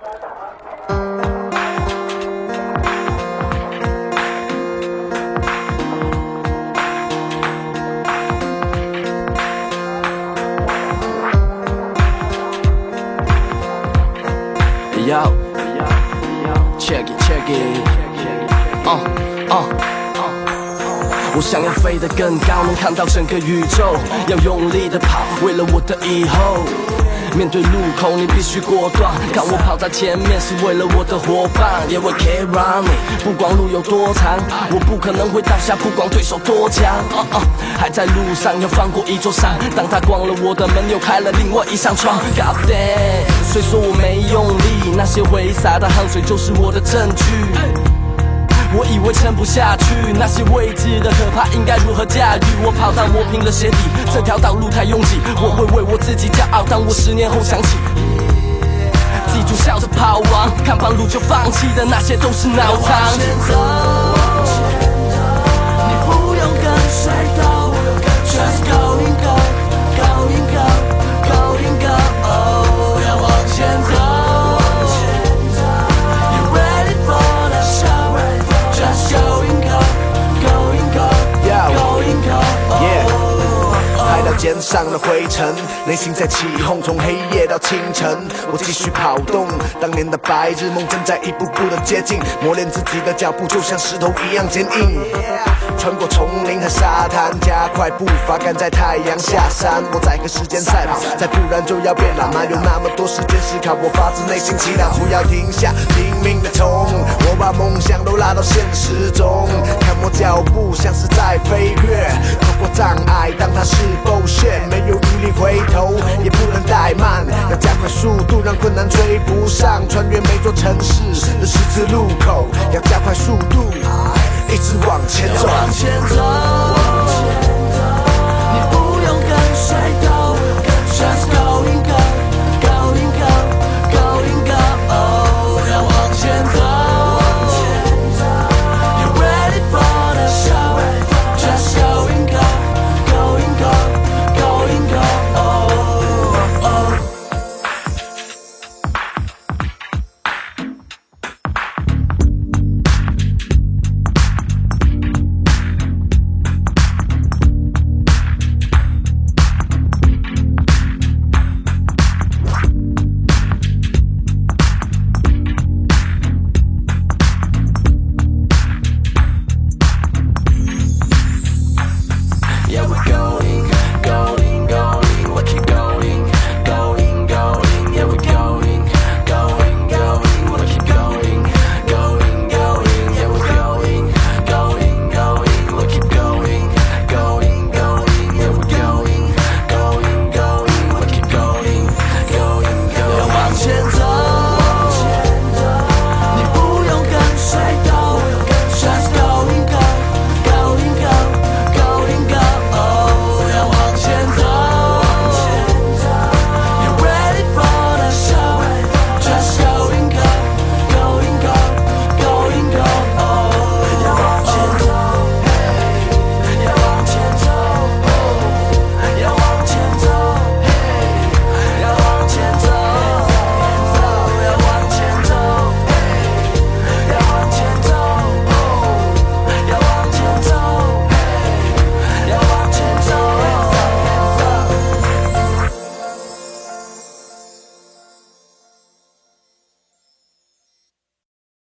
Yo, check it, check it. 我想要飞得更高，能看到整个宇宙，要用力地跑，为了我的以后。面对路口你必须果断，看我跑在前面是为了我的伙伴，也会 keep running， 不管路有多长，我不可能会倒下，不管对手多强。还在路上，要翻过一座山，当他关了我的门，又开了另外一扇窗。God damn， 虽说我没用力，那些挥洒的汗水就是我的证据。我以为撑不下去，那些未知的可怕应该如何驾驭？我跑到磨平了鞋底，这条道路太拥挤，我会为我自己骄傲。当我10年后想起，记住笑着跑完，看半路就放弃的那些都是脑残。往前走，你不用跟谁斗 ，Just going go, going go, going go， 要往前走。肩上的灰尘，内心在起哄，从黑夜到清晨，我继续跑动。当年的白日梦正在一步步的接近，磨练自己的脚步就像石头一样坚硬。穿过丛林和沙滩，加快步伐，赶在太阳下山。我在和时间赛跑，再不然就要变懒。哪有那么多时间思考？我发自内心祈祷，不要停下，拼命的冲。我把梦想都拉到现实中，看我脚步像是在飞跃，透过障碍，当它是bullshit，没有余力回头，也不能怠慢，要加快速度，让困难追不上。穿越每座城市的十字路口，要加快速度，一直往前走。往前走，你不用跟谁斗 ，Just go。